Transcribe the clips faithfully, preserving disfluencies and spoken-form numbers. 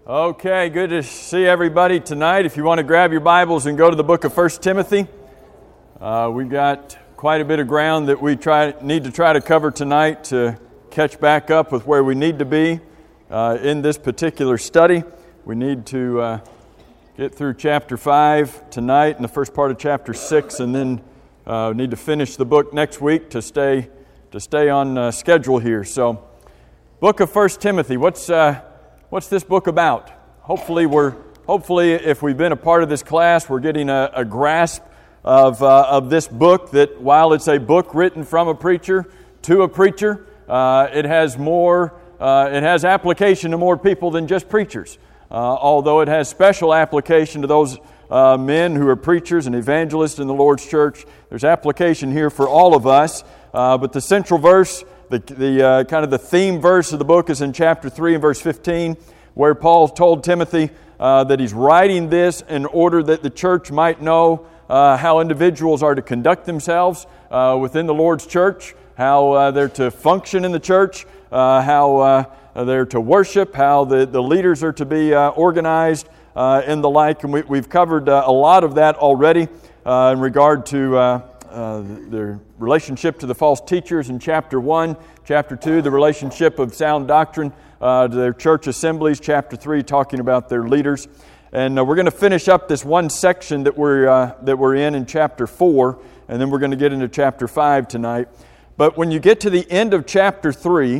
Okay, good to see everybody tonight. If you want to grab your Bibles and go to the book of First Timothy, uh, we've got quite a bit of ground that we try need to try to cover tonight to catch back up with where we need to be uh, in this particular study. We need to uh, get through chapter five tonight and the first part of chapter six, and then uh, need to finish the book next week to stay to stay on uh, schedule here. So, book of First Timothy. What's uh, What's this book about? Hopefully, we're hopefully if we've been a part of this class, we're getting a, a grasp of uh, of this book. That while it's a book written from a preacher to a preacher, uh, it has more. Uh, it has application to more people than just preachers. Uh, although it has special application to those uh, men who are preachers and evangelists in the Lord's church, there's application here for all of us. Uh, but the central verse. The, the uh, kind of the theme verse of the book is in chapter three and verse fifteen, where Paul told Timothy uh, that he's writing this in order that the church might know uh, how individuals are to conduct themselves uh, within the Lord's church, how uh, they're to function in the church, uh, how uh, they're to worship, how the, the leaders are to be uh, organized, uh, and the like. And we, we've covered uh, a lot of that already uh, in regard to Uh, Uh, their relationship to the false teachers in chapter one, chapter two, the relationship of sound doctrine uh, to their church assemblies, chapter three, talking about their leaders. And uh, we're going to finish up this one section that we're uh, that we're in in chapter four, and then we're going to get into chapter five tonight. But when you get to the end of chapter three,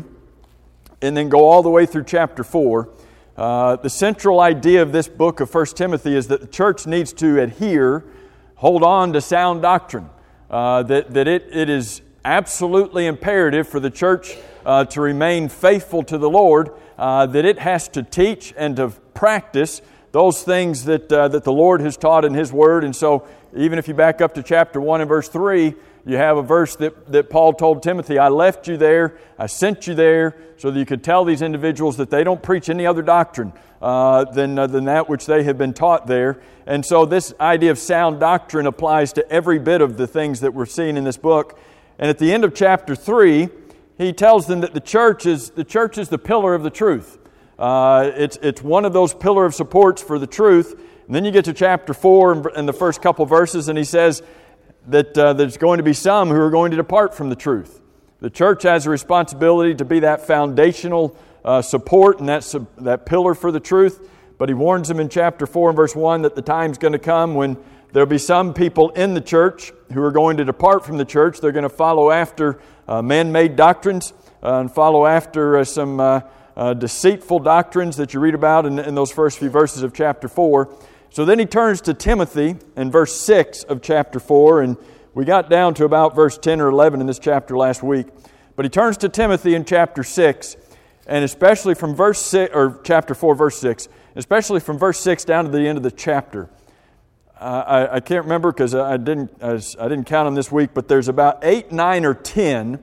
and then go all the way through chapter four, uh, the central idea of this book of First Timothy is that the church needs to adhere, hold on to sound doctrine. Uh, that that it, it is absolutely imperative for the church uh, to remain faithful to the Lord, uh, that it has to teach and to practice those things that uh, that the Lord has taught in His Word. And so even if you back up to chapter one and verse three, you have a verse that, that Paul told Timothy, I left you there, I sent you there, so that you could tell these individuals that they don't preach any other doctrine uh, than, uh, than that which they have been taught there. And so this idea of sound doctrine applies to every bit of the things that we're seeing in this book. And at the end of chapter three, he tells them that the church is the church is the pillar of the truth. Uh, it's it's one of those pillar of supports for the truth. And then you get to chapter four and, and the first couple verses, and he says that uh, there's going to be some who are going to depart from the truth. The church has a responsibility to be that foundational uh, support and that that pillar for the truth. But he warns them in chapter four and verse one that the time's going to come when there'll be some people in the church who are going to depart from the church. They're going to follow after uh, man-made doctrines uh, and follow after uh, some uh, uh, deceitful doctrines that you read about in, in those first few verses of chapter four. So then he turns to Timothy in verse six of chapter four, and we got down to about verse ten or eleven in this chapter last week. But he turns to Timothy in chapter six, and especially from verse six, or chapter four, verse six, especially from verse six down to the end of the chapter. Uh, I, I can't remember because I didn't I, was, I didn't count them this week, but there's about eight, nine, or ten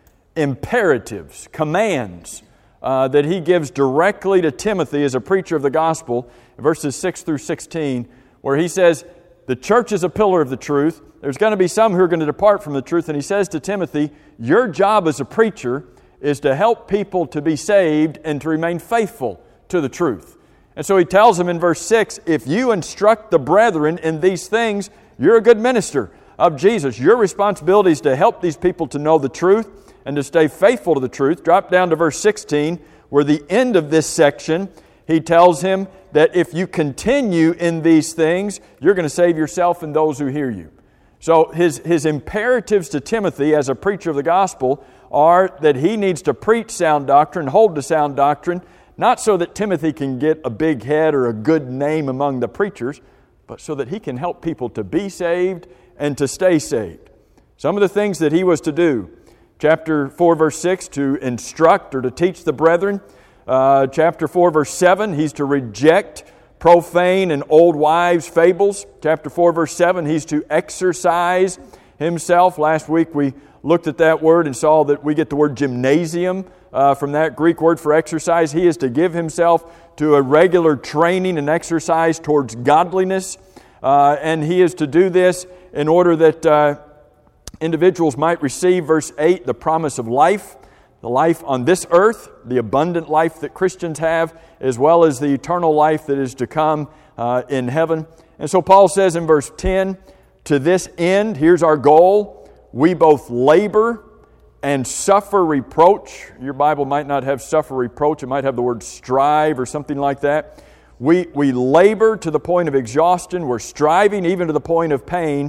imperatives, commands uh, that he gives directly to Timothy as a preacher of the gospel, verses six through sixteen, where he says, the church is a pillar of the truth. There's going to be some who are going to depart from the truth. And he says to Timothy, your job as a preacher is to help people to be saved and to remain faithful to the truth. And so he tells them in verse six, if you instruct the brethren in these things, you're a good minister of Jesus. Your responsibility is to help these people to know the truth and to stay faithful to the truth. Drop down to verse sixteen, where the end of this section, he tells him that if you continue in these things, you're going to save yourself and those who hear you. So his, his imperatives to Timothy as a preacher of the gospel are that he needs to preach sound doctrine, hold to sound doctrine, not so that Timothy can get a big head or a good name among the preachers, but so that he can help people to be saved and to stay saved. Some of the things that he was to do, chapter four, verse six, to instruct or to teach the brethren. Uh, chapter four, verse seven, he's to reject profane and old wives' fables. Chapter four, verse seven, he's to exercise himself. Last week we looked at that word and saw that we get the word gymnasium uh, from that Greek word for exercise. He is to give himself to a regular training and exercise towards godliness. Uh, and he is to do this in order that uh, individuals might receive, verse eight, the promise of life. the life on this earth, the abundant life that Christians have, as well as the eternal life that is to come uh, in heaven. And so Paul says in verse ten, to this end, here's our goal, we both labor and suffer reproach. Your Bible might not have suffer reproach. It might have the word strive or something like that. We, we labor to the point of exhaustion. We're striving even to the point of pain.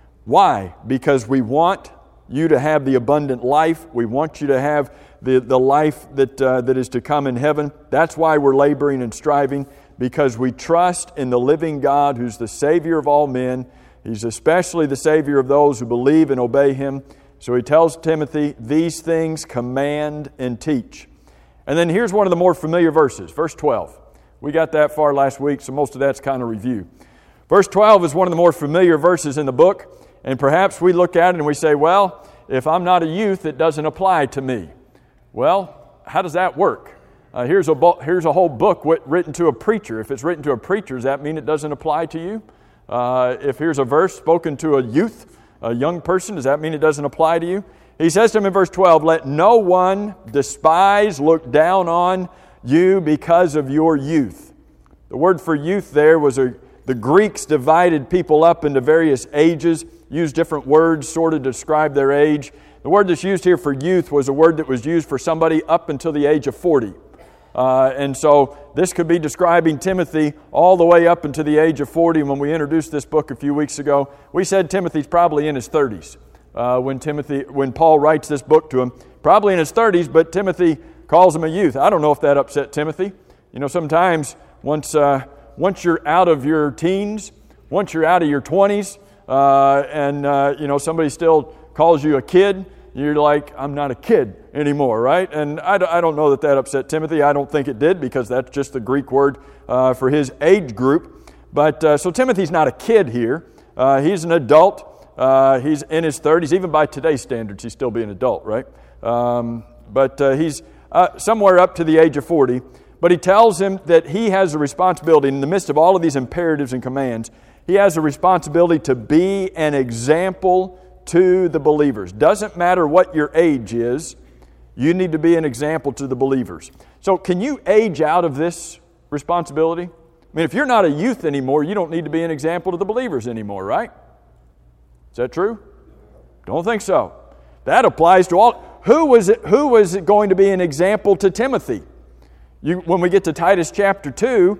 Why? Because we want you to have the abundant life. We want you to have the, the life that, uh, that is to come in heaven. That's why we're laboring and striving, because we trust in the living God who's the Savior of all men. He's especially the Savior of those who believe and obey Him. So he tells Timothy, these things command and teach. And then here's one of the more familiar verses, verse twelve. We got that far last week, so most of that's kind of review. Verse twelve is one of the more familiar verses in the book, and perhaps we look at it and we say, well, if I'm not a youth, it doesn't apply to me. Well, how does that work? Uh, here's, a bo- here's a whole book written to a preacher. If it's written to a preacher, does that mean it doesn't apply to you? Uh, if here's a verse spoken to a youth, a young person, does that mean it doesn't apply to you? He says to him in verse twelve, let no one despise, look down on you because of your youth. The word for youth there was a, the Greeks divided people up into various ages, used different words sort of to describe their age. The word that's used here for youth was a word that was used for somebody up until the age of forty. Uh, and so this could be describing Timothy all the way up into the age of forty. When we introduced this book a few weeks ago, we said Timothy's probably in his thirties uh, when Timothy, when Paul writes this book to him. Probably in his thirties, but Timothy calls him a youth. I don't know if that upset Timothy. You know, sometimes once uh, once you're out of your teens, once you're out of your twenties, uh, and uh, you know somebody still calls you a kid, you're like, I'm not a kid anymore, right? And I, I don't know that that upset Timothy. I don't think it did, because that's just the Greek word uh, for his age group. But uh, so Timothy's not a kid here. Uh, he's an adult. Uh, he's in his thirties. Even by today's standards, he'd still be an adult, right? Um, but uh, he's uh, somewhere up to the age of forty. But he tells him that he has a responsibility in the midst of all of these imperatives and commands. He has a responsibility to be an example to the believers. Doesn't matter what your age is, you need to be an example to the believers. So can you age out of this responsibility? I mean, if you're not a youth anymore, you don't need to be an example to the believers anymore, right? Is that true? Don't think so. That applies to all. Who was it, who was it going to be an example to Timothy? You, when we get to Titus chapter two,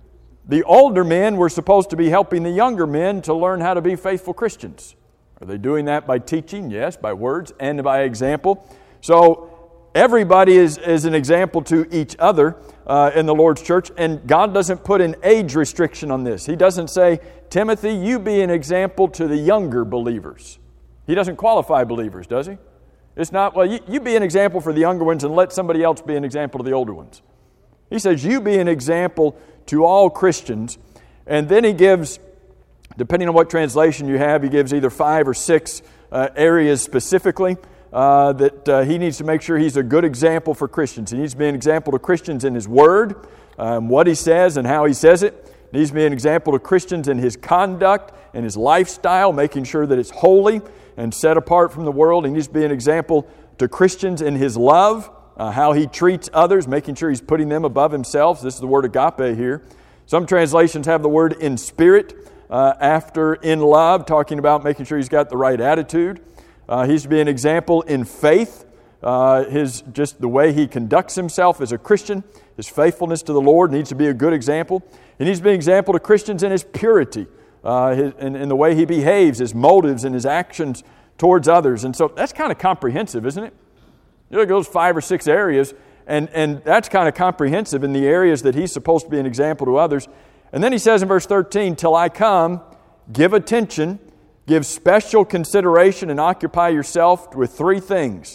the older men were supposed to be helping the younger men to learn how to be faithful Christians. Are they doing that by teaching? Yes, by words and by example. So everybody is, is an example to each other uh, in the Lord's church, and God doesn't put an age restriction on this. He doesn't say, Timothy, you be an example to the younger believers. He doesn't qualify believers, does he? It's not, well, you, you be an example for the younger ones and let somebody else be an example to the older ones. He says, you be an example to all Christians. And then he gives, depending on what translation you have, he gives either five or six uh, areas specifically uh, that uh, he needs to make sure he's a good example for Christians. He needs to be an example to Christians in his word, um, what he says and how he says it. He needs to be an example to Christians in his conduct and his lifestyle, making sure that it's holy and set apart from the world. He needs to be an example to Christians in his love, uh, how he treats others, making sure he's putting them above himself. This is the word agape here. Some translations have the word in spirit uh, after in love, talking about making sure he's got the right attitude. Uh, he's to be an example in faith, uh, his just the way he conducts himself as a Christian, his faithfulness to the Lord needs to be a good example. He needs to be an example to Christians in his purity, uh, his, in, in the way he behaves, his motives and his actions towards others. And so that's kind of comprehensive, isn't it? You look at those five or six areas, and, and that's kind of comprehensive in the areas that he's supposed to be an example to others. And then he says in verse thirteen, till I come, give attention, give special consideration, and occupy yourself with three things: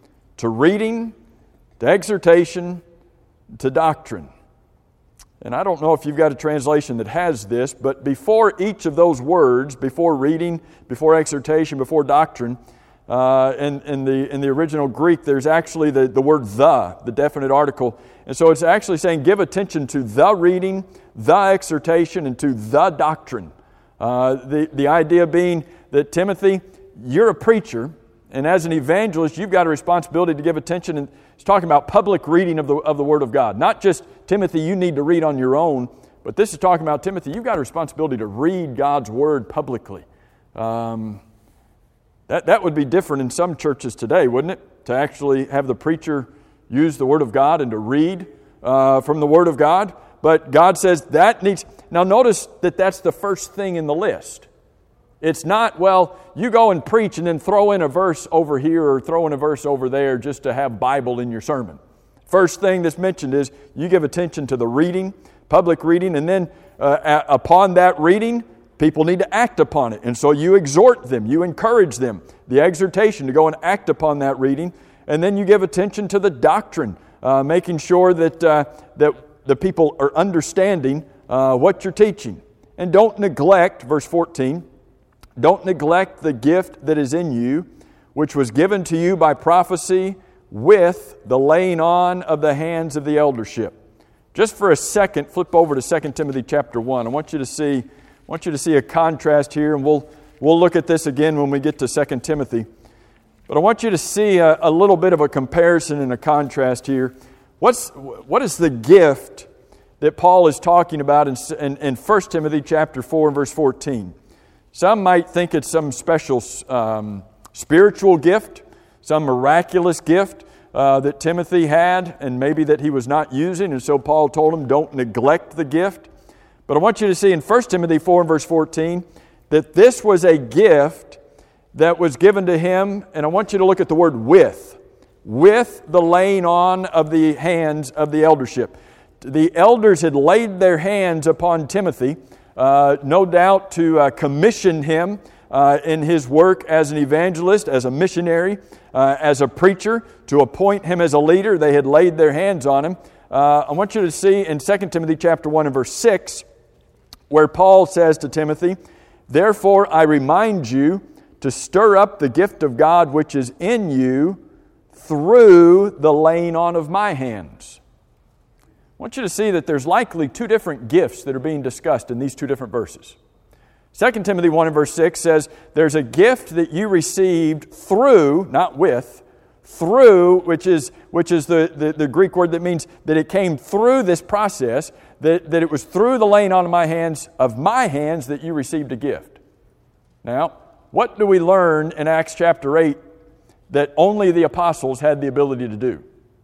to reading, to exhortation, to doctrine. And I don't know if you've got a translation that has this, but before each of those words, before reading, before exhortation, before doctrine, uh, in, in, the, in the original Greek, there's actually the, the word the, the definite article. And so it's actually saying give attention to the reading, the exhortation, and to the doctrine. Uh, the, the idea being that, Timothy, you're a preacher, And as an evangelist, you've got a responsibility to give attention. And it's talking about public reading of the, of the Word of God. Not just, Timothy, you need to read on your own, but this is talking about, Timothy, you've got a responsibility to read God's Word publicly. Um, that, that would be different in some churches today, wouldn't it? To actually have the preacher use the Word of God and to read uh, from the Word of God. But God says that needs... Now notice that that's the first thing in the list. It's not, well, you go and preach and then throw in a verse over here or throw in a verse over there just to have Bible in your sermon. First thing that's mentioned is you give attention to the reading, public reading, and then uh, a- upon that reading, people need to act upon it. And so you exhort them, you encourage them, the exhortation to go and act upon that reading. And then you give attention to the doctrine, uh, making sure that, uh, that the people are understanding uh, what you're teaching. And don't neglect, verse fourteen, don't neglect the gift that is in you, which was given to you by prophecy with the laying on of the hands of the eldership. Just for a second, flip over to Second Timothy chapter one. I want you to see, I want you to see a contrast here, and we'll we'll look at this again when we get to Second Timothy. But I want you to see a, a little bit of a comparison and a contrast here. What's what is the gift that Paul is talking about in, in, in First Timothy chapter four and verse fourteen? Some might think it's some special um, spiritual gift, some miraculous gift uh, that Timothy had and maybe that he was not using, and so Paul told him, don't neglect the gift. But I want you to see in First Timothy four and verse fourteen that this was a gift that was given to him, and I want you to look at the word with, with the laying on of the hands of the eldership. The elders had laid their hands upon Timothy, Uh, no doubt to uh, commission him uh, in his work as an evangelist, as a missionary, uh, as a preacher, to appoint him as a leader. They had laid their hands on him. Uh, I want you to see in Second Timothy chapter one and verse six, where Paul says to Timothy, therefore I remind you to stir up the gift of God which is in you through the laying on of my hands. I want you to see that there's likely two different gifts that are being discussed in these two different verses. Second Timothy one and verse six says, there's a gift that you received through, not with, through, which is which is the, the, the Greek word that means that it came through this process, that, that it was through the laying on of my hands, of my hands, that you received a gift. Now, what do we learn in Acts chapter eight that only the apostles had the ability to do?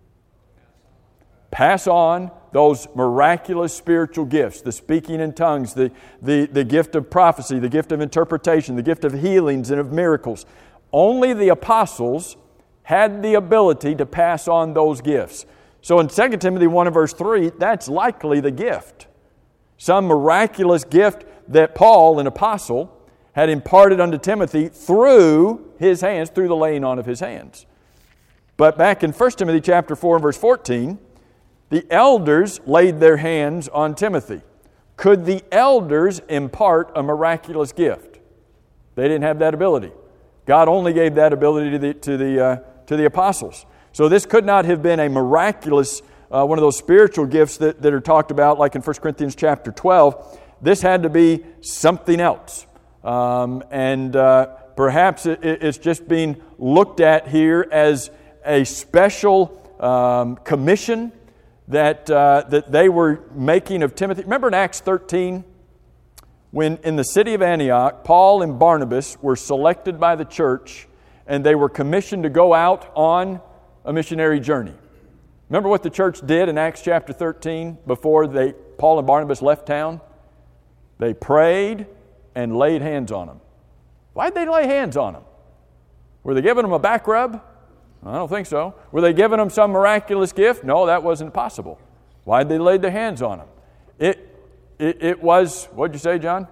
Pass on those miraculous spiritual gifts, the speaking in tongues, the, the, the gift of prophecy, the gift of interpretation, the gift of healings and of miracles. Only the apostles had the ability to pass on those gifts. So in Second Timothy one and verse three, that's likely the gift. Some miraculous gift that Paul, an apostle, had imparted unto Timothy through his hands, through the laying on of his hands. But back in First Timothy chapter four and verse fourteen, the elders laid their hands on Timothy. Could the elders impart a miraculous gift? They didn't have that ability. God only gave that ability to the to the uh, to the apostles. So this could not have been a miraculous uh, one of those spiritual gifts that, that are talked about, like in First Corinthians chapter twelve. This had to be something else, um, and uh, perhaps it, it's just being looked at here as a special um, commission that uh, that they were making of Timothy. Remember in Acts thirteen, when in the city of Antioch, Paul and Barnabas were selected by the church, and they were commissioned to go out on a missionary journey. Remember what the church did in Acts chapter thirteen before they Paul and Barnabas left town? They prayed and laid hands on them. Why'd they lay hands on them? Were they giving them a back rub? I don't think so. Were they giving them some miraculous gift? No, that wasn't possible. Why'd they lay their hands on them? It, it, it was, what'd you say, John?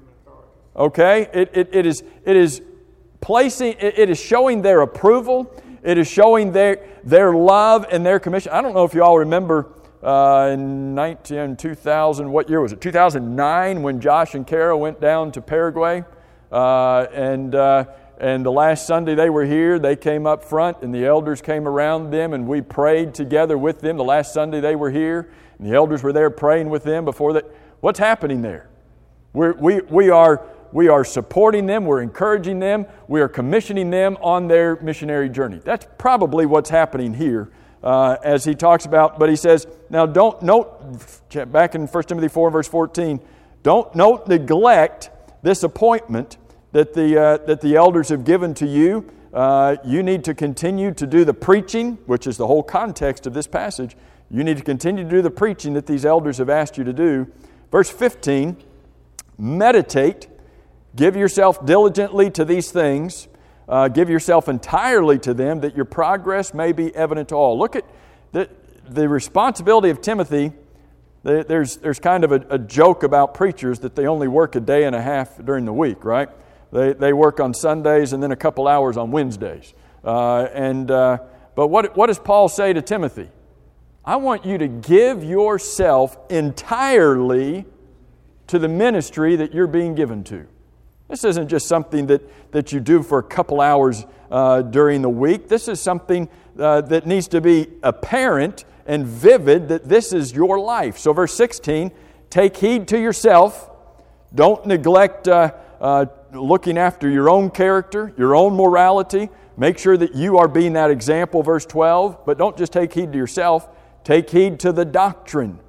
Okay, it, it, it is it is placing, it, it is showing their approval. It is showing their their love and their commission. I don't know if you all remember uh, in nineteen, two thousand, what year was it? two thousand nine, when Josh and Kara went down to Paraguay, uh, and. Uh, And the last Sunday they were here, they came up front and the elders came around them and we prayed together with them. The last Sunday they were here and the elders were there praying with them before that. What's happening there? We're, we we are we are supporting them, we're encouraging them, we are commissioning them on their missionary journey. That's probably what's happening here uh, as he talks about, but he says, now don't note, back in First Timothy four, verse fourteen, don't note, neglect this appointment that the, uh, that the elders have given to you. Uh, you need to continue to do the preaching, which is the whole context of this passage. You need to continue to do the preaching that these elders have asked you to do. Verse fifteen, meditate, give yourself diligently to these things, uh, give yourself entirely to them, that your progress may be evident to all. Look at the, the responsibility of Timothy. There's, there's kind of a, a joke about preachers that they only work a day and a half during the week, right? They, they work on Sundays and then a couple hours on Wednesdays. Uh, and uh, but what, what does Paul say to Timothy? I want you to give yourself entirely to the ministry that you're being given to. This isn't just something that, that you do for a couple hours uh, during the week. This is something uh, that needs to be apparent and vivid that this is your life. So verse sixteen, take heed to yourself. Don't neglect uh, uh, looking after your own character, your own morality. Make sure that you are being that example, verse twelve. But don't just take heed to yourself. Take heed to the doctrine.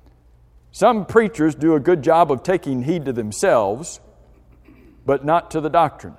Some preachers do a good job of taking heed to themselves, but not to the doctrine.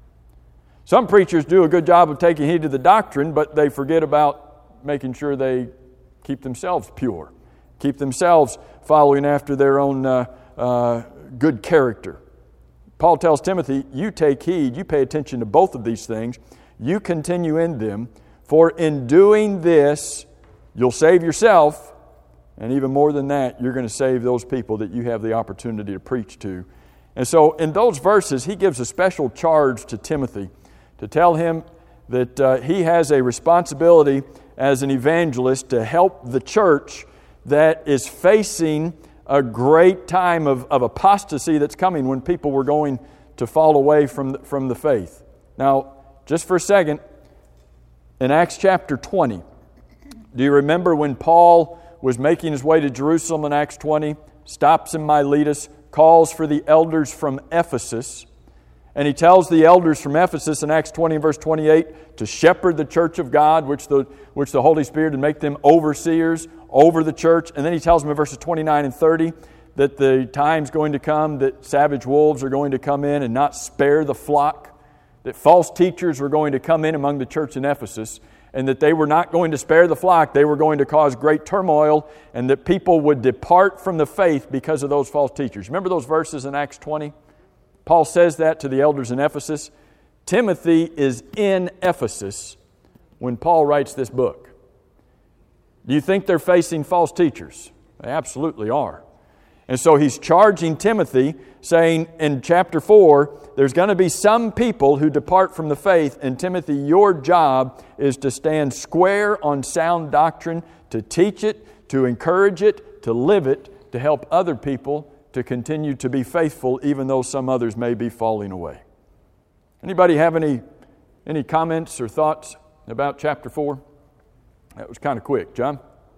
Some preachers do a good job of taking heed to the doctrine, but they forget about making sure they keep themselves pure, keep themselves following after their own uh, uh, good character. Paul tells Timothy, you take heed, you pay attention to both of these things, you continue in them, for in doing this, you'll save yourself, and even more than that, you're going to save those people that you have the opportunity to preach to. And so in those verses, he gives a special charge to Timothy to tell him that uh, he has a responsibility as an evangelist to help the church that is facing a great time of, of apostasy that's coming when people were going to fall away from the, from the faith. Now, just for a second, in Acts chapter twenty, do you remember when Paul was making his way to Jerusalem in Acts twenty, stops in Miletus, calls for the elders from Ephesus, and he tells the elders from Ephesus in Acts twenty and verse twenty-eight to shepherd the church of God, which the, which the Holy Spirit, and make them overseers over the church. And then he tells them in verses twenty-nine and thirty that the time's going to come that savage wolves are going to come in and not spare the flock, that false teachers were going to come in among the church in Ephesus, and that they were not going to spare the flock, they were going to cause great turmoil, and that people would depart from the faith because of those false teachers. Remember those verses in Acts twenty? Paul says that to the elders in Ephesus. Timothy is in Ephesus when Paul writes this book. Do you think they're facing false teachers? They absolutely are. And so he's charging Timothy, saying in chapter four, there's going to be some people who depart from the faith, and Timothy, your job is to stand square on sound doctrine, to teach it, to encourage it, to live it, to help other people to continue to be faithful, even though some others may be falling away. Anybody have any, any comments or thoughts about chapter four? That was kind of quick. John?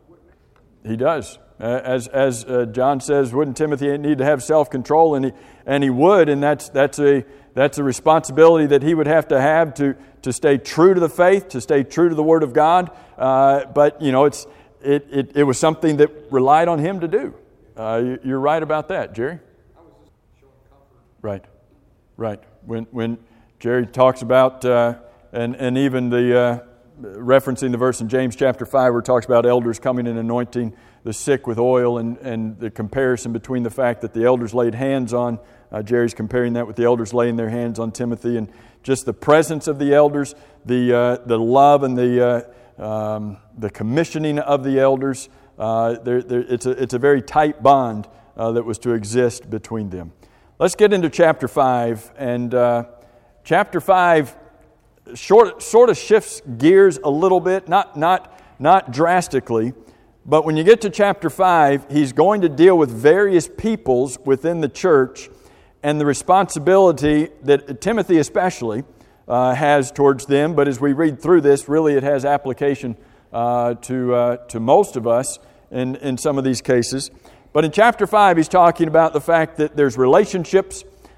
He does. Uh, as as uh, John says, wouldn't Timothy need to have self-control? And he and he would, and that's that's a that's a responsibility that he would have to have to to stay true to the faith, to stay true to the Word of God. Uh, but you know, it's it, it it was something that relied on him to do. Uh, you're right about that, Jerry. I was just showing comfort. Right, right. When when Jerry talks about uh, and and even the uh, referencing the verse in James chapter five where it talks about elders coming and anointing the sick with oil, and, and the comparison between the fact that the elders laid hands on, uh, Jerry's comparing that with the elders laying their hands on Timothy, and just the presence of the elders, the uh, the love and the uh, um, the commissioning of the elders. Uh, there, there, it's a it's a very tight bond uh, that was to exist between them. Let's get into chapter five, and uh, chapter five short, sort of shifts gears a little bit, not not not drastically. But when you get to chapter five, he's going to deal with various peoples within the church and the responsibility that Timothy especially uh, has towards them. But as we read through this, really it has application uh, to uh, to most of us in, in some of these cases. But in chapter five, he's talking about the fact that there's relationships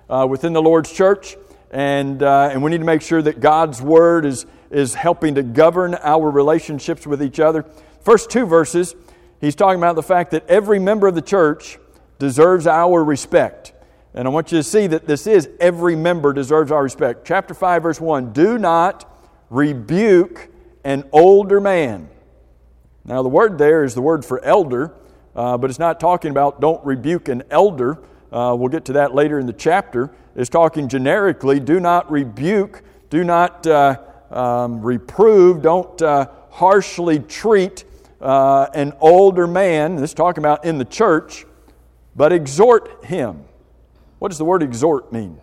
uh, within the Lord's church, and uh, and we need to make sure that God's Word is, is helping to govern our relationships with each other. First two verses, he's talking about the fact that every member of the church deserves our respect. And I want you to see that this is every member deserves our respect. Chapter five, verse one, do not rebuke an older man. Now the word there is the word for elder, uh, but it's not talking about don't rebuke an elder. Uh, we'll get to that later in the chapter. It's talking generically, do not rebuke, do not uh, um, reprove, don't uh, harshly treat uh, an older man. This is talking about in the church, but exhort him. What does the word exhort mean?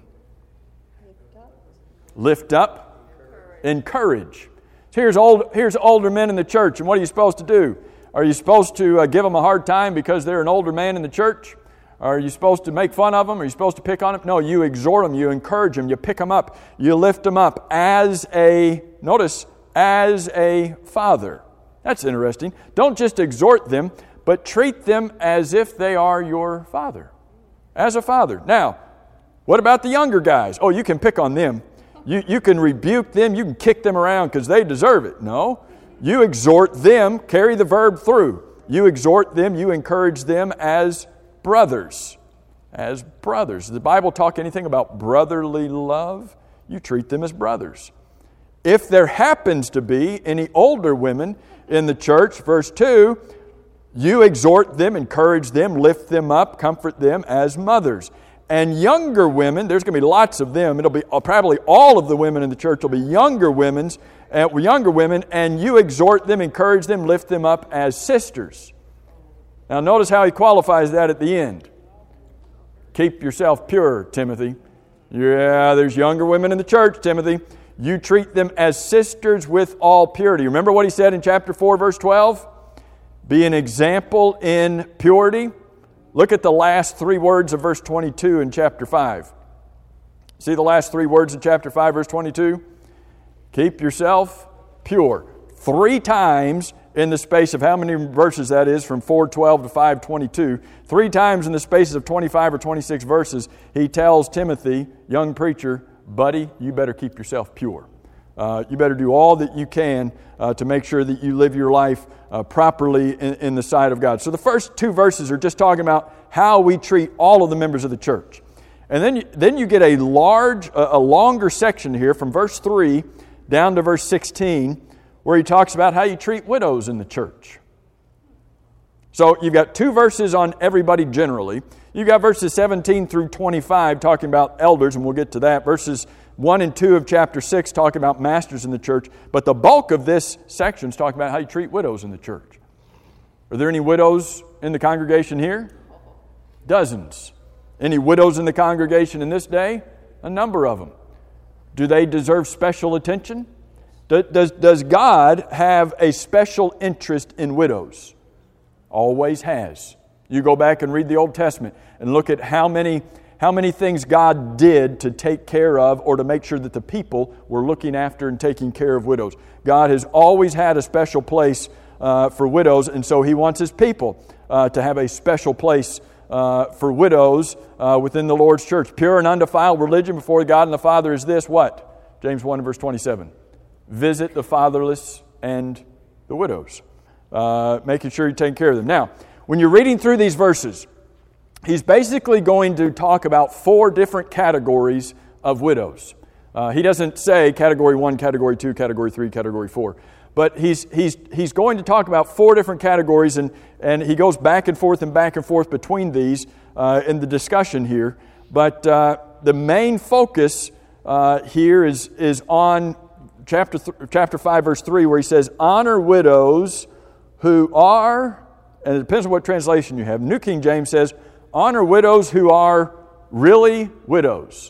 Lift up. Lift up. Encourage. Encourage. So here's, old, here's older men in the church, and what are you supposed to do? Are you supposed to uh, give them a hard time because they're an older man in the church? Are you supposed to make fun of them? Are you supposed to pick on them? No, you exhort them, you encourage them, you pick them up, you lift them up as a, notice, as a father. That's interesting. Don't just exhort them, but treat them as if they are your father. As a father. Now, what about the younger guys? Oh, you can pick on them. You, you can rebuke them. You can kick them around because they deserve it. No. You exhort them. Carry the verb through. You exhort them. You encourage them as brothers. As brothers. Does the Bible talk anything about brotherly love? You treat them as brothers. If there happens to be any older women in the church, verse two, you exhort them, encourage them, lift them up, comfort them as mothers. And younger women, there's going to be lots of them. It'll be probably all of the women in the church will be younger women's, uh, younger women, and you exhort them, encourage them, lift them up as sisters. Now notice how he qualifies that at the end. Keep yourself pure, Timothy. Yeah, there's younger women in the church, Timothy. You treat them as sisters with all purity. Remember what he said in chapter four, verse twelve? Be an example in purity. Look at the last three words of verse twenty-two in chapter five. See the last three words in chapter five, verse twenty-two? Keep yourself pure. Three times in the space of how many verses that is, from four twelve to five twenty-two. Three times in the spaces of twenty-five or twenty-six verses, he tells Timothy, young preacher, buddy, you better keep yourself pure. Uh, you better do all that you can uh, to make sure that you live your life uh, properly in, in the sight of God. So the first two verses are just talking about how we treat all of the members of the church. And then you, then you get a large, a, a longer section here from verse three down to verse sixteen where he talks about how you treat widows in the church. So you've got two verses on everybody generally. You've got verses seventeen through twenty-five talking about elders, and we'll get to that. Verses one and two of chapter six talking about masters in the church. But the bulk of this section is talking about how you treat widows in the church. Are there any widows in the congregation here? Dozens. Any widows in the congregation in this day? A number of them. Do they deserve special attention? Does, does God have a special interest in widows? Always has. You go back and read the Old Testament and look at how many how many things God did to take care of or to make sure that the people were looking after and taking care of widows. God has always had a special place uh, for widows, and so He wants His people uh, to have a special place uh, for widows uh, within the Lord's church. Pure and undefiled religion before God and the Father is this, what? James one and verse twenty-seven. Visit the fatherless and the widows. Uh, making sure you take care of them. Now, when you're reading through these verses, he's basically going to talk about four different categories of widows. Uh, he doesn't say category one, category two, category three, category four. But he's he's he's going to talk about four different categories, and, and he goes back and forth and back and forth between these uh, in the discussion here. But uh, the main focus uh, here is is on chapter th- chapter five, verse three, where he says, "Honor widows who are," and it depends on what translation you have. New King James says, "Honor widows who are really widows."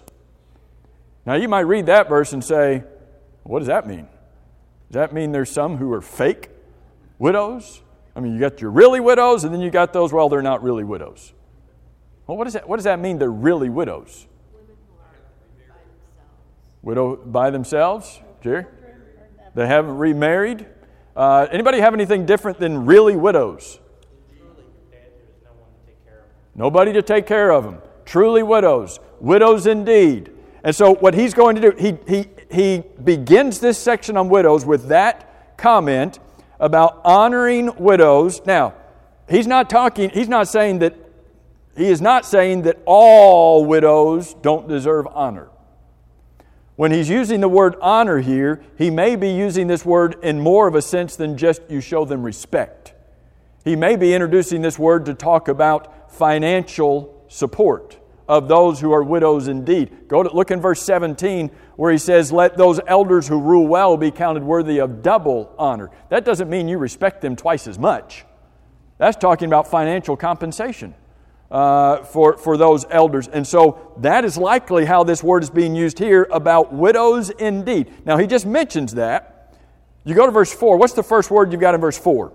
Now you might read that verse and say, what does that mean? Does that mean there's some who are fake widows? I mean, you got your really widows, and then you got those, well, they're not really widows. Well, what does that, what does that mean, they're really widows? Women who are by themselves. Widow by themselves? Jerry? They haven't remarried? Uh, anybody have anything different than really widows? Truly, there's no one to take care of them. Nobody to take care of them. truly widows, widows indeed. And so what he's going to do, he, he, he begins this section on widows with that comment about honoring widows. Now, he's not talking, he's not saying that, he is not saying that all widows don't deserve honor. When he's using the word honor here, he may be using this word in more of a sense than just you show them respect. He may be introducing this word to talk about financial support of those who are widows indeed. Go to look in verse seventeen where he says, let those elders who rule well be counted worthy of double honor. That doesn't mean you respect them twice as much. That's talking about financial compensation uh, for, for those elders. And so that is likely how this word is being used here about widows indeed. Now he just mentions that. You go to verse four. What's the first word you've got in verse four?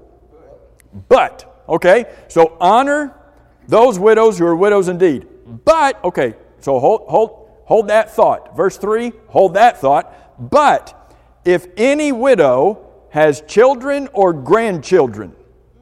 But. Okay, so honor those widows who are widows indeed. But, okay, so hold, hold, hold that thought. Verse three, hold that thought. But if any widow has children or grandchildren,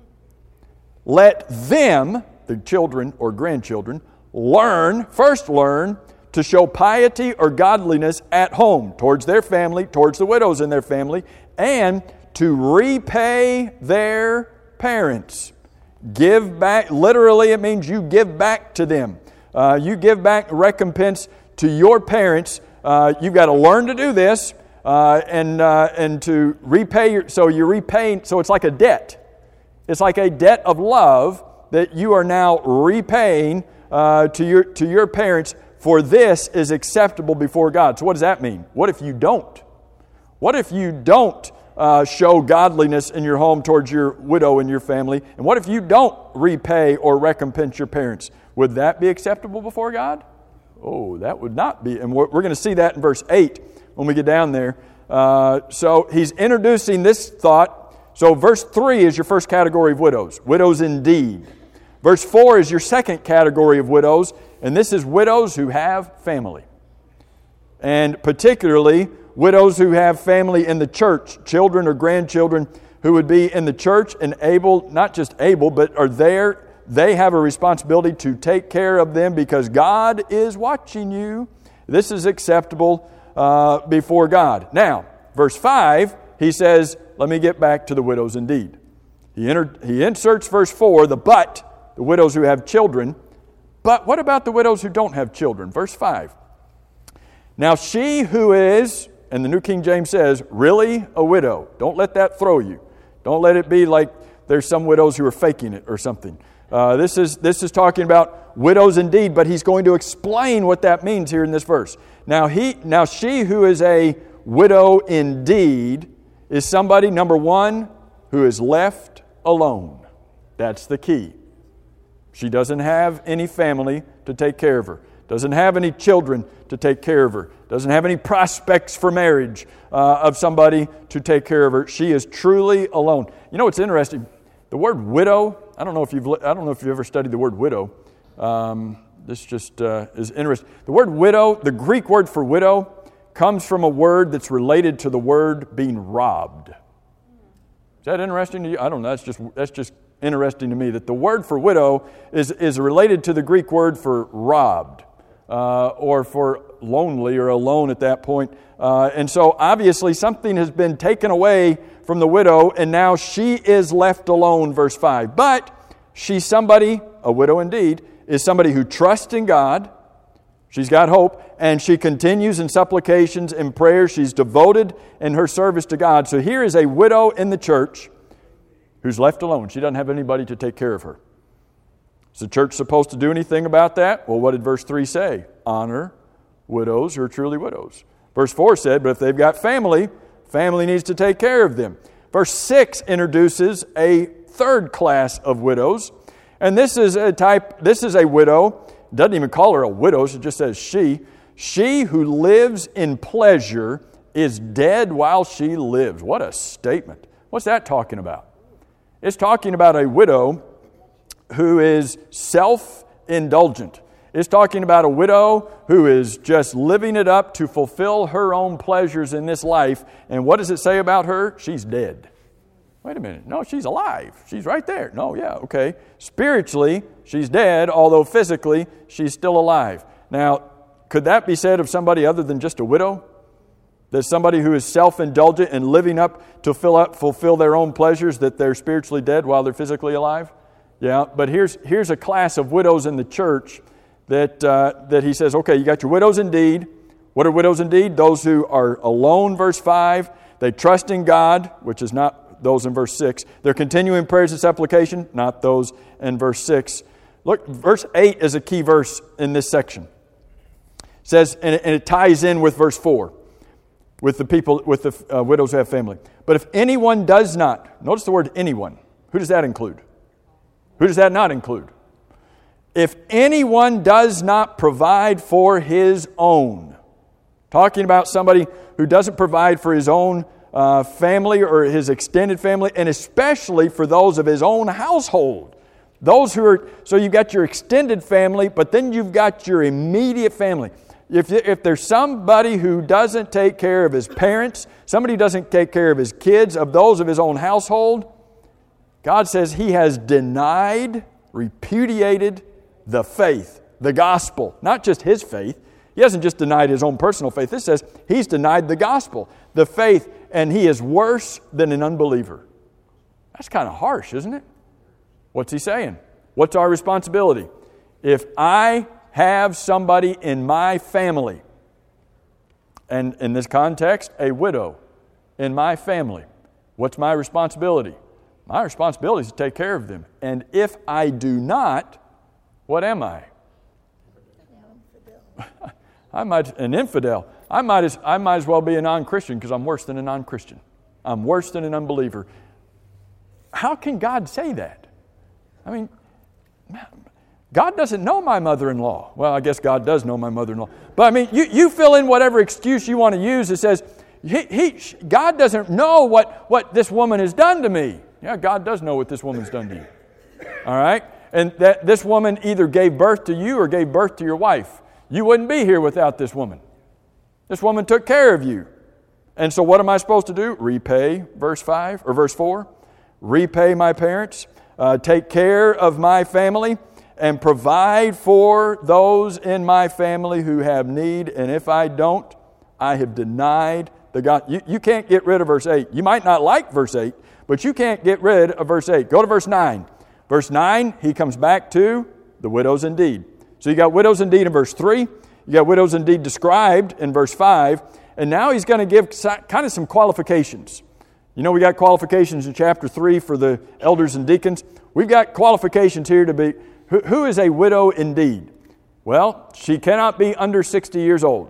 let them, the children or grandchildren, learn, first learn, to show piety or godliness at home, towards their family, towards the widows in their family, and to repay their parents. Give back, literally it means you give back to them. Uh, you give back recompense to your parents. Uh, you've got to learn to do this uh, and uh, and to repay your, so you're repaying, so it's like a debt. It's like a debt of love that you are now repaying uh, to your to your parents, for this is acceptable before God. So what does that mean? What if you don't? What if you don't uh, show godliness in your home towards your widow and your family? And what if you don't repay or recompense your parents? Would that be acceptable before God? Oh, that would not be. And we're, we're going to see that in verse eight when we get down there. Uh, so he's introducing this thought. So verse three is your first category of widows. Widows indeed. Verse four is your second category of widows. And this is widows who have family. And particularly widows who have family in the church. Children or grandchildren who would be in the church and able, not just able, but are there. They have a responsibility to take care of them because God is watching you. This is acceptable uh, before God. Now, verse five, he says, let me get back to the widows indeed. He, entered, he inserts verse four, the but, the widows who have children. But what about the widows who don't have children? Verse five. Now she who is, and the New King James says, really a widow. Don't let that throw you. Don't let it be like there's some widows who are faking it or something. Uh, this is this is talking about widows indeed, but he's going to explain what that means here in this verse. Now he now she who is a widow indeed is somebody, number one, who is left alone. That's the key. She doesn't have any family to take care of her. Doesn't have any children to take care of her. Doesn't have any prospects for marriage uh, of somebody to take care of her. She is truly alone. You know what's interesting? The word widow, I don't know if you've I don't know if you've ever studied the word widow. Um, this just uh, is interesting. The word widow, the Greek word for widow, comes from a word that's related to the word being robbed. Is that interesting to you? I don't know. That's just that's just interesting to me that the word for widow is is related to the Greek word for robbed uh, or for lonely or alone at that point. Uh, and so obviously something has been taken away from the widow, and now she is left alone, verse five. But she's somebody, a widow indeed, is somebody who trusts in God. She's got hope, and she continues in supplications and prayers. She's devoted in her service to God. So here is a widow in the church who's left alone. She doesn't have anybody to take care of her. Is the church supposed to do anything about that? Well, what did verse three say? Honor widows who are truly widows. Verse four said, but if they've got family, family needs to take care of them. Verse six introduces a third class of widows. And this is a type, this is a widow. Doesn't even call her a widow, it just says she. She who lives in pleasure is dead while she lives. What a statement. What's that talking about? It's talking about a widow who is self-indulgent. It's talking about a widow who is just living it up to fulfill her own pleasures in this life. And what does it say about her? She's dead. Wait a minute. No, she's alive. She's right there. No, yeah, okay. Spiritually, she's dead, although physically, she's still alive. Now, could that be said of somebody other than just a widow? That somebody who is self-indulgent and living up to fill up, fulfill their own pleasures, that they're spiritually dead while they're physically alive? Yeah, but here's here's a class of widows in the church that uh, that he says, okay, you got your widows indeed. What are widows indeed? Those who are alone, verse five. They trust in God, which is not those in verse six. They're continuing prayers and supplication, not those in verse six. Look, verse eight is a key verse in this section. It says, and it, and it ties in with verse four. With the people, with the uh, widows who have family. But if anyone does not, notice the word anyone. Who does that include? Who does that not include? If anyone does not provide for his own, talking about somebody who doesn't provide for his own uh, family or his extended family, and especially for those of his own household. Those who are, so you've got your extended family, but then you've got your immediate family. If, if there's somebody who doesn't take care of his parents, somebody who doesn't take care of his kids, of those of his own household, God says he has denied, repudiated the faith, the gospel. Not just his faith. He hasn't just denied his own personal faith. This says he's denied the gospel, the faith, and he is worse than an unbeliever. That's kind of harsh, isn't it? What's he saying? What's our responsibility? If I have somebody in my family, and in this context, a widow in my family, what's my responsibility? My responsibility is to take care of them. And if I do not, what am I? I might an infidel. I might as I might as well be a non-Christian because I'm worse than a non-Christian. I'm worse than an unbeliever. How can God say that? I mean, God doesn't know my mother-in-law. Well, I guess God does know my mother-in-law. But I mean, you, you fill in whatever excuse you want to use that says, he, he, God doesn't know what, what this woman has done to me. Yeah, God does know what this woman's done to you. All right? And that this woman either gave birth to you or gave birth to your wife. You wouldn't be here without this woman. This woman took care of you. And so what am I supposed to do? Repay, verse five, or verse four. Repay my parents. Uh, take care of my family. And provide for those in my family who have need. And if I don't, I have denied the God. You, you can't get rid of verse eight. You might not like verse eight, but you can't get rid of verse eight. Go to verse nine. Verse nine, he comes back to the widows indeed. So you got widows indeed in verse three. You got widows indeed described in verse five. And now he's going to give kind of some qualifications. You know, we got qualifications in chapter three for the elders and deacons. We've got qualifications here to be... Who is a widow indeed? Well, she cannot be under sixty years old.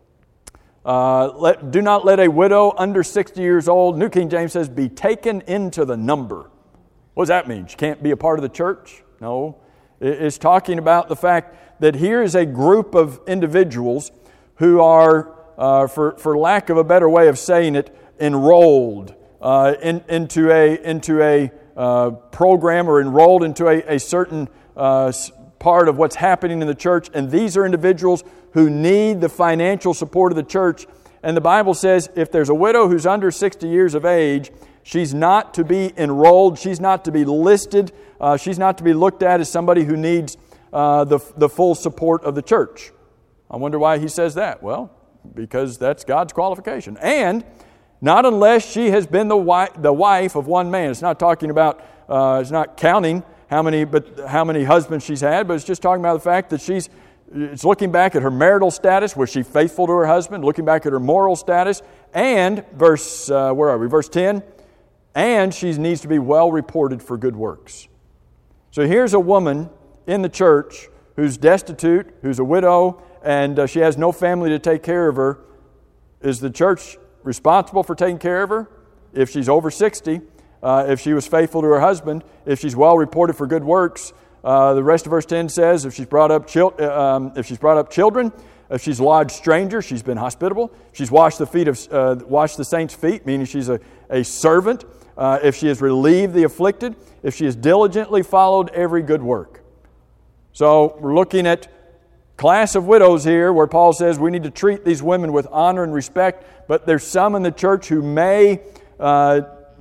Uh, let, do not let a widow under sixty years old, New King James says, be taken into the number. What does that mean? She can't be a part of the church? No. It's talking about the fact that here is a group of individuals who are, uh, for, for lack of a better way of saying it, enrolled uh, in, into a, into a uh, program or enrolled into a, a certain Uh, part of what's happening in the church, and these are individuals who need the financial support of the church. And the Bible says if there's a widow who's under sixty years of age, she's not to be enrolled, she's not to be listed, uh, she's not to be looked at as somebody who needs uh, the, the full support of the church. I wonder why he says that. Well, because that's God's qualification. And not unless she has been the wife, the wife of one man. It's not talking about, uh, it's not counting how many, but how many husbands she's had, but it's just talking about the fact that she's, it's looking back at her marital status. Was she faithful to her husband? Looking back at her moral status. And verse, uh, where are we? Verse ten. And she needs to be well reported for good works. So here's a woman in the church who's destitute, who's a widow, and uh, she has no family to take care of her. Is the church responsible for taking care of her? If she's over sixty, uh, if she was faithful to her husband, if she's well reported for good works, uh, the rest of verse ten says if she's brought up chil- um, if she's brought up children, if she's lodged strangers, she's been hospitable. She's washed the feet of uh, washed the saints' feet, meaning she's a, a servant. Uh, if she has relieved the afflicted, if she has diligently followed every good work. So we're looking at class of widows here where Paul says we need to treat these women with honor and respect, but there's some in the church who may uh,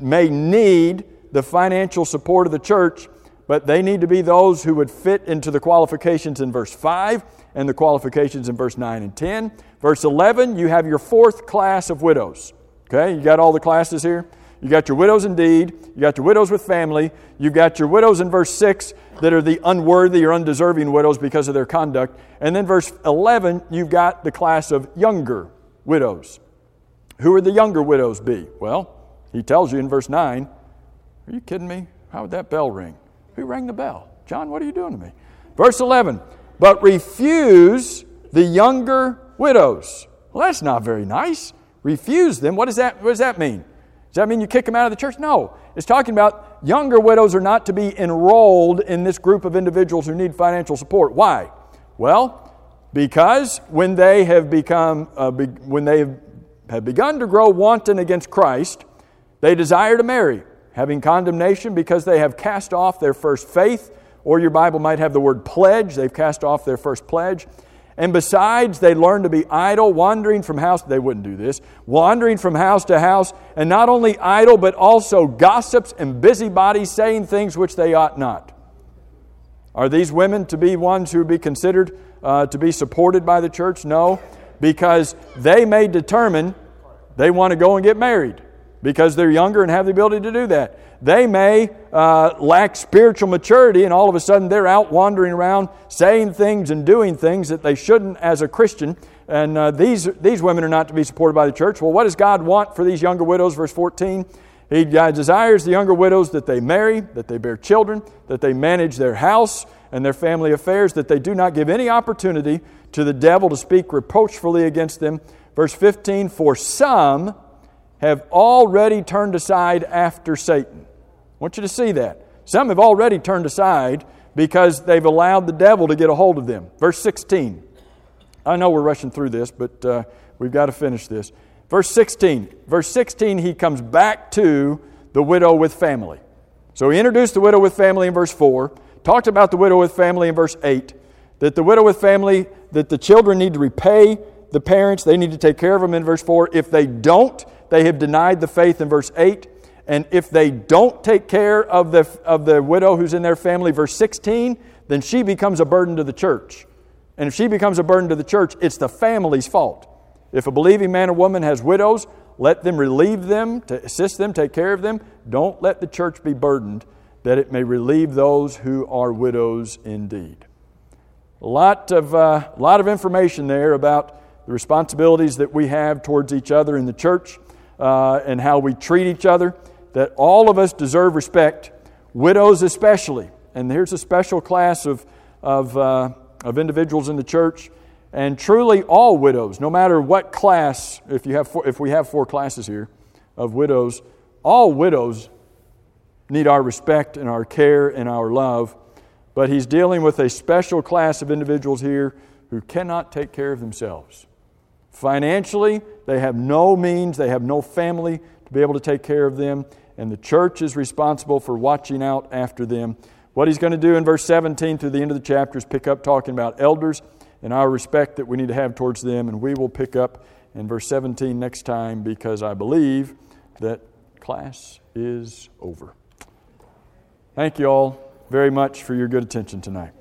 may need the financial support of the church, but they need to be those who would fit into the qualifications in verse five and the qualifications in verse nine and ten. Verse eleven, you have your fourth class of widows. Okay, you got all the classes here? You got your widows indeed, you got your widows with family, you got your widows in verse six that are the unworthy or undeserving widows because of their conduct. And then verse eleven, you've got the class of younger widows. Who would the younger widows be? Well, he tells you in verse nine. Are you kidding me? How would that bell ring? Who rang the bell? John, what are you doing to me? Verse eleven, but refuse the younger widows. Well, that's not very nice. Refuse them. What does that, what does that mean? Does that mean you kick them out of the church? No. It's talking about younger widows are not to be enrolled in this group of individuals who need financial support. Why? Well, because when they have become, uh, be, when they have, have begun to grow wanton against Christ, they desire to marry, having condemnation because they have cast off their first faith, or your Bible might have the word pledge. They've cast off their first pledge. And besides, they learn to be idle, wandering from house. They wouldn't do this. Wandering from house to house, and not only idle, but also gossips and busybodies, saying things which they ought not. Are these women to be ones who would be considered uh, to be supported by the church? No, because they may determine they want to go and get married because they're younger and have the ability to do that. They may uh, lack spiritual maturity, and all of a sudden they're out wandering around saying things and doing things that they shouldn't as a Christian. And uh, these, these women are not to be supported by the church. Well, what does God want for these younger widows? Verse fourteen, He God desires the younger widows that they marry, that they bear children, that they manage their house and their family affairs, that they do not give any opportunity to the devil to speak reproachfully against them. Verse fifteen, for some have already turned aside after Satan. I want you to see that. Some have already turned aside because they've allowed the devil to get a hold of them. Verse sixteen. I know we're rushing through this, but uh, we've got to finish this. Verse sixteen. Verse sixteen, he comes back to the widow with family. So he introduced the widow with family in verse four, talked about the widow with family in verse eight, that the widow with family, that the children need to repay the parents, they need to take care of them in verse four. If they don't, they have denied the faith in verse eight. And if they don't take care of the, of the widow who's in their family, verse sixteen, then she becomes a burden to the church. And if she becomes a burden to the church, it's the family's fault. If a believing man or woman has widows, let them relieve them, to assist them, take care of them. Don't let the church be burdened, that it may relieve those who are widows indeed. A lot of, uh, lot of information there about the responsibilities that we have towards each other in the church uh, and how we treat each other. That all of us deserve respect, widows especially. And here's a special class of, of, uh, of individuals in the church. And truly all widows, no matter what class, if, you have four, if we have four classes here of widows, all widows need our respect and our care and our love. But he's dealing with a special class of individuals here who cannot take care of themselves. Financially, they have no means, they have no family to be able to take care of them. And the church is responsible for watching out after them. What he's going to do in verse seventeen through the end of the chapter is pick up talking about elders and our respect that we need to have towards them. And we will pick up in verse seventeen next time, because I believe that class is over. Thank you all very much for your good attention tonight.